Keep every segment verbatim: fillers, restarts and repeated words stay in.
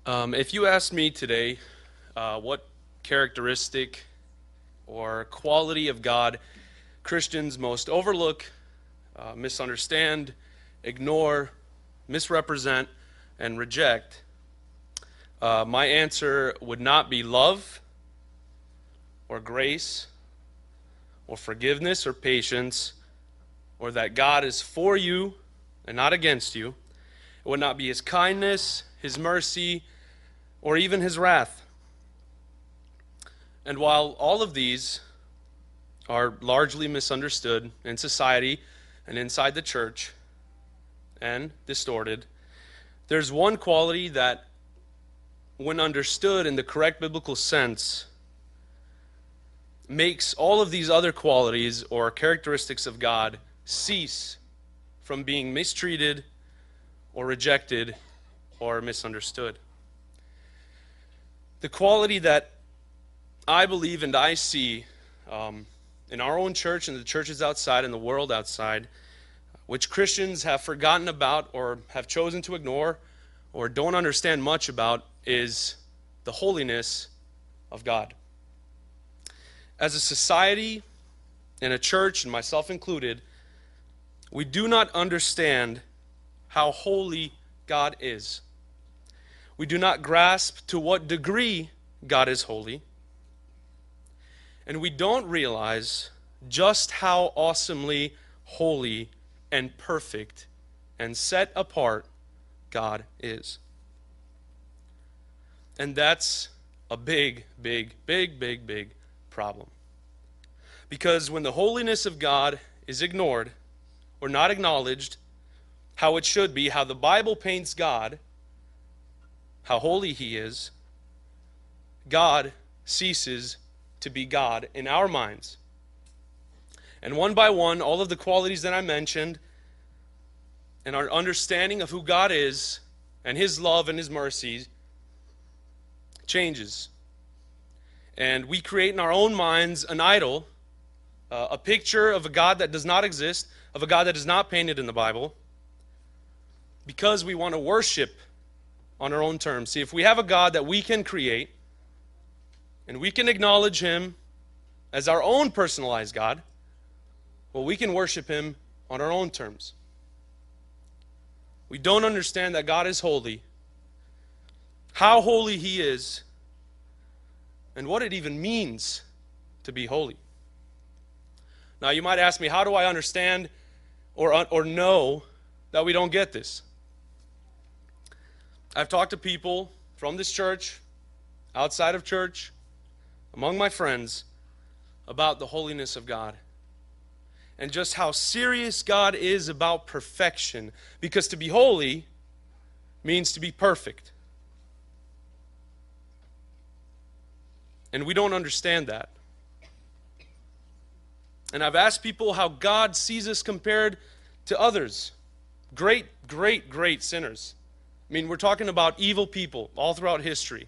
Um, if you asked me today uh, what characteristic or quality of God Christians most overlook, uh, misunderstand, ignore, misrepresent, and reject, uh, my answer would not be love or grace or forgiveness or patience or that God is for you and not against you. It would not be his kindness, his mercy, or even his wrath. And while all of these are largely misunderstood in society and inside the church and distorted, there's one quality that, when understood in the correct biblical sense, makes all of these other qualities or characteristics of God cease from being mistreated or rejected or misunderstood. The quality that I believe and I see um, in our own church and the churches outside and the world outside, which Christians have forgotten about or have chosen to ignore or don't understand much about, is the holiness of God. As a society and a church, and myself included, we do not understand how holy God is. We do not grasp to what degree God is holy. And we don't realize just how awesomely holy and perfect and set apart God is. And that's a big, big, big, big, big problem. Because when the holiness of God is ignored or not acknowledged, how it should be, how the Bible paints God, how holy he is, God ceases to be God in our minds. And one by one, all of the qualities that I mentioned and our understanding of who God is and his love and his mercy changes. And we create in our own minds an idol, uh, a picture of a God that does not exist, of a God that is not painted in the Bible, because we want to worship on our own terms. See, if we have a God that we can create, and we can acknowledge him as our own personalized God, well, we can worship him on our own terms. We don't understand that God is holy, how holy he is, and what it even means to be holy. Now, you might ask me, how do I understand or, or know that we don't get this? I've talked to people from this church, outside of church, among my friends, about the holiness of God and just how serious God is about perfection, because to be holy means to be perfect. And we don't understand that. And I've asked people how God sees us compared to others, great, great, great sinners. I mean, we're talking about evil people all throughout history.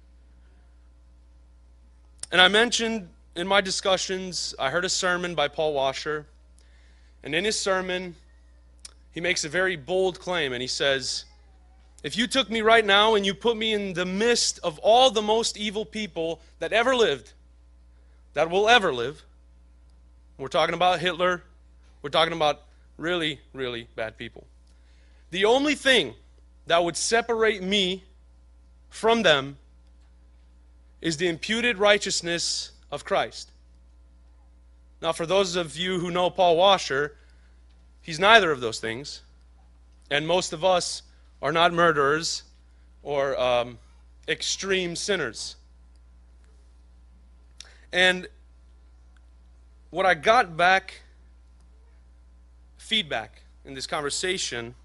And I mentioned in my discussions, I heard a sermon by Paul Washer. And in his sermon, he makes a very bold claim. And he says, if you took me right now and you put me in the midst of all the most evil people that ever lived, that will ever live, we're talking about Hitler, we're talking about really, really bad people. The only thing that would separate me from them is the imputed righteousness of Christ. Now, for those of you who know Paul Washer, he's neither of those things. And most of us are not murderers or um, extreme sinners. And what I got back, feedback in this conversation,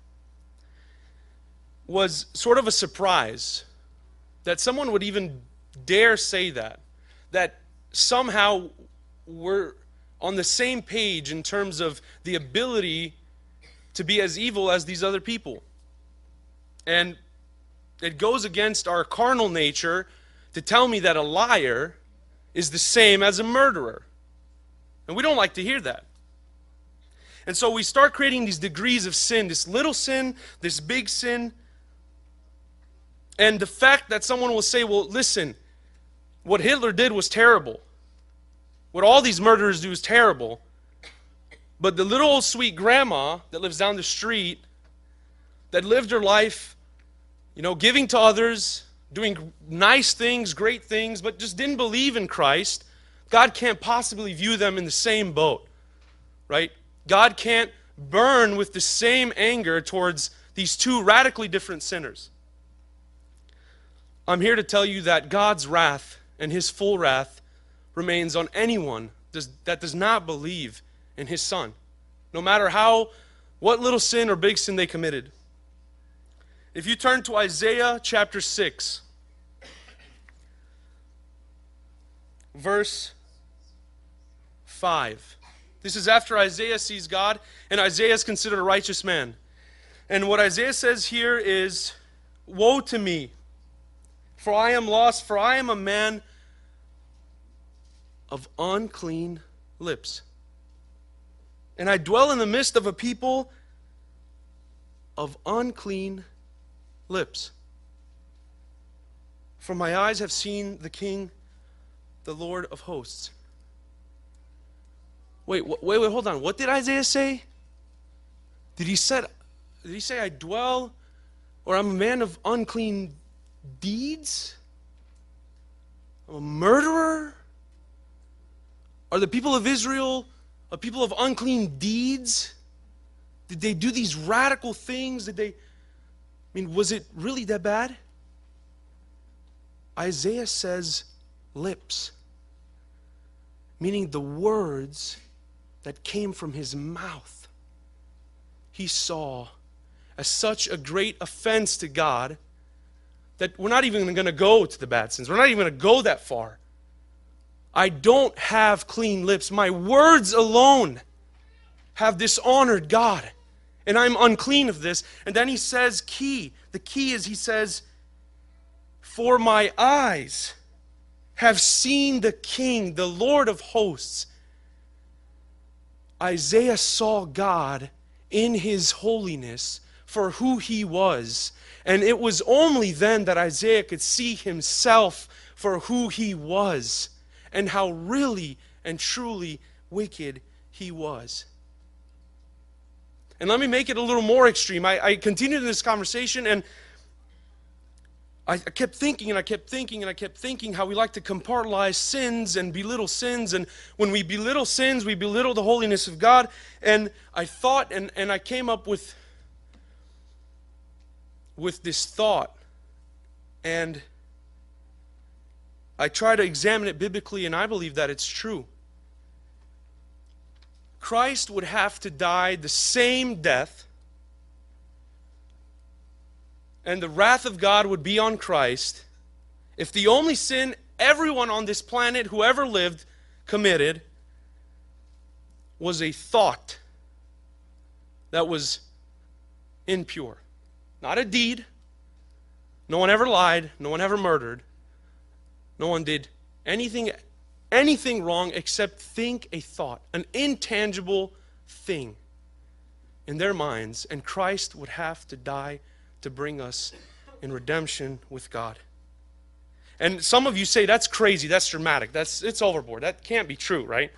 was sort of a surprise that someone would even dare say that, that somehow we're on the same page in terms of the ability to be as evil as these other people. And it goes against our carnal nature to tell me that a liar is the same as a murderer. And we don't like to hear that. And so we start creating these degrees of sin, this little sin, this big sin. And the fact that someone will say, well, listen, what Hitler did was terrible. What all these murderers do is terrible. But the little old sweet grandma that lives down the street, that lived her life, you know, giving to others, doing nice things, great things, but just didn't believe in Christ, God can't possibly view them in the same boat, right? God can't burn with the same anger towards these two radically different sinners. I'm here to tell you that God's wrath and His full wrath remains on anyone does, that does not believe in His Son, no matter how, what little sin or big sin they committed. If you turn to Isaiah chapter six, verse five. This is after Isaiah sees God, and Isaiah is considered a righteous man. And what Isaiah says here is, woe to me, for I am lost, for I am a man of unclean lips. And I dwell in the midst of a people of unclean lips. For my eyes have seen the King, the Lord of hosts. Wait, wait, wait, hold on. What did Isaiah say? Did he say, did he say I dwell, or I'm a man of unclean deeds? I'm a murderer? Are the people of Israel a people of unclean deeds? Did they do these radical things? Did they, I mean, was it really that bad? Isaiah says lips, meaning the words that came from his mouth, he saw as such a great offense to God that we're not even going to go to the bad sins. We're not even going to go that far. I don't have clean lips. My words alone have dishonored God, and I'm unclean of this. And then he says, key. The key is he says, for my eyes have seen the King, the Lord of hosts. Isaiah saw God in His holiness for who He was. And it was only then that Isaiah could see himself for who he was and how really and truly wicked he was. And let me make it a little more extreme. I, I continued in this conversation, and I, I kept thinking and I kept thinking and I kept thinking how we like to compartmentalize sins and belittle sins. And when we belittle sins, we belittle the holiness of God. And I thought, and, and I came up with, with this thought. And I try to examine it biblically, and I believe that it's true. Christ would have to die the same death, and the wrath of God would be on Christ if the only sin everyone on this planet, who ever lived, committed was a thought that was impure. Not a deed. No one ever lied. No one ever murdered. No one did anything anything wrong except think a thought, an intangible thing in their minds, and Christ would have to die to bring us in redemption with God. And some of you say, that's crazy, that's dramatic, that's it's overboard. That can't be true, right?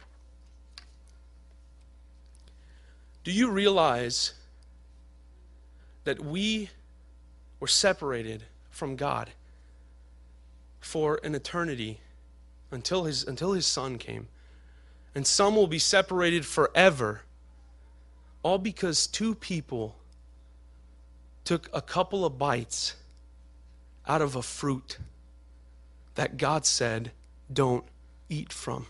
Do you realize that we were separated from God for an eternity until his until his Son came? And some will be separated forever, all because two people took a couple of bites out of a fruit that God said, don't eat from.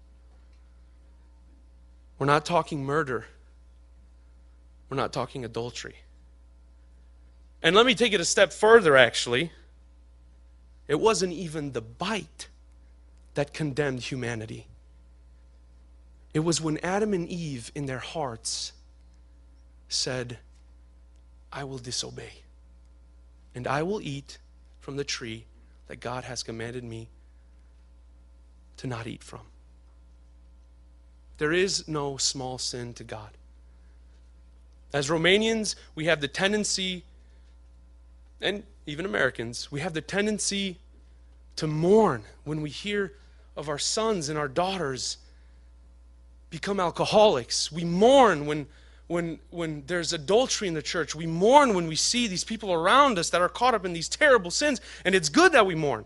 We're not talking murder. We're not talking adultery. And let me take it a step further, actually. It wasn't even the bite that condemned humanity. It was when Adam and Eve in their hearts said, I will disobey, and I will eat from the tree that God has commanded me to not eat from. There is no small sin to God. As Romanians, we have the tendency, and even Americans, we have the tendency to mourn when we hear of our sons and our daughters become alcoholics. We mourn when, when, when there's adultery in the church. We mourn when we see these people around us that are caught up in these terrible sins. And it's good that we mourn.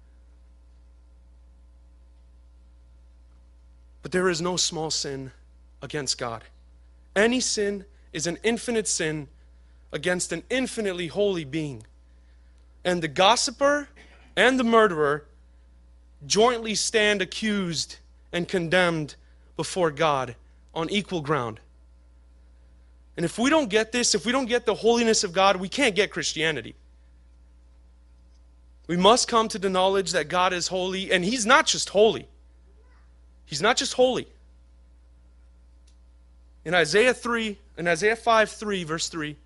But there is no small sin against God. Any sin is an infinite sin against an infinitely holy being. And the gossiper and the murderer jointly stand accused and condemned before God on equal ground. And if we don't get this, if we don't get the holiness of God, we can't get Christianity. We must come to the knowledge that God is holy, and He's not just holy. He's not just holy. In Isaiah three, in Isaiah five three, verse three,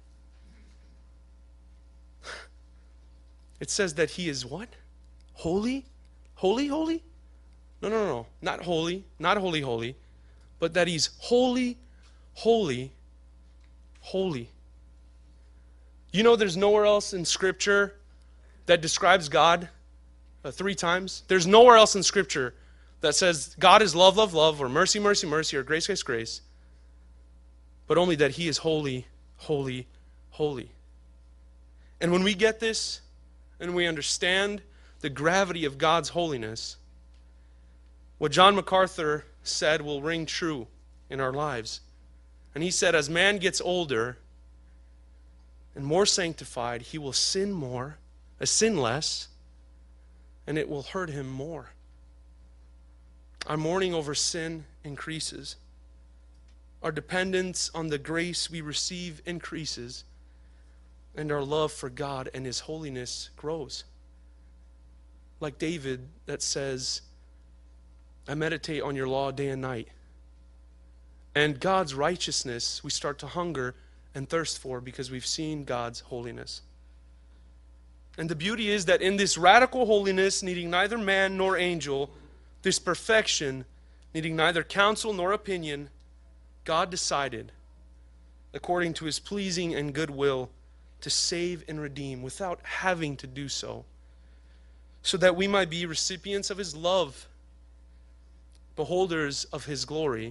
it says that He is what? Holy? Holy, holy? No, no, no, no. Not holy, not holy, holy, but that He's holy, holy, holy. You know there's nowhere else in Scripture that describes God uh, three times? There's nowhere else in Scripture that says God is love, love, love, or mercy, mercy, mercy, or grace, grace, grace, but only that He is holy, holy, holy. And when we get this, and we understand the gravity of God's holiness, what John MacArthur said will ring true in our lives. And he said, as man gets older and more sanctified, he will sin more, uh, sin less, and it will hurt him more. Our mourning over sin increases. Our dependence on the grace we receive increases. And our love for God and His holiness grows. Like David that says, I meditate on your law day and night. And God's righteousness we start to hunger and thirst for because we've seen God's holiness. And the beauty is that in this radical holiness, needing neither man nor angel, this perfection, needing neither counsel nor opinion, God decided, according to His pleasing and good will, to save and redeem without having to do so, so that we might be recipients of His love, beholders of His glory,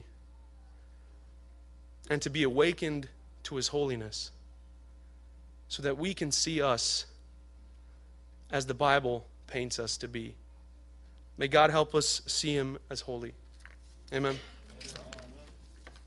and to be awakened to His holiness, so that we can see us as the Bible paints us to be. May God help us see Him as holy. Amen.